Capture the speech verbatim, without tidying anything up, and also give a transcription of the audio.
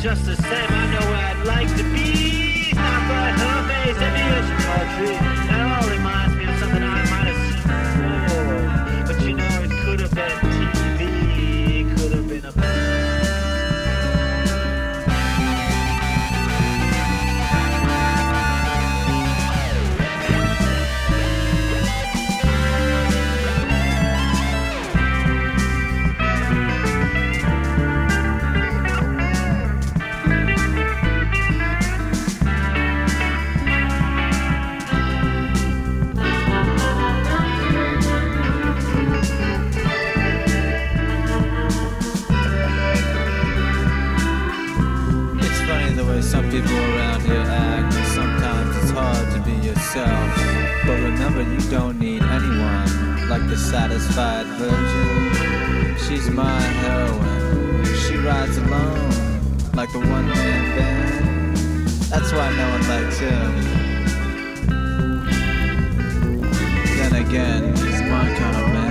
just the same, I know where I'd like to be. It's not but her face and the ocean poetry. That all reminds me of something I might have seen before. But you know, it could have been T V, it could have been a band. Some people around here act, and sometimes it's hard to be yourself. But remember, you don't need anyone like the satisfied virgin. She's my heroine. She rides alone like the one-man band. That's why no one likes him. Then again, he's my kind of man.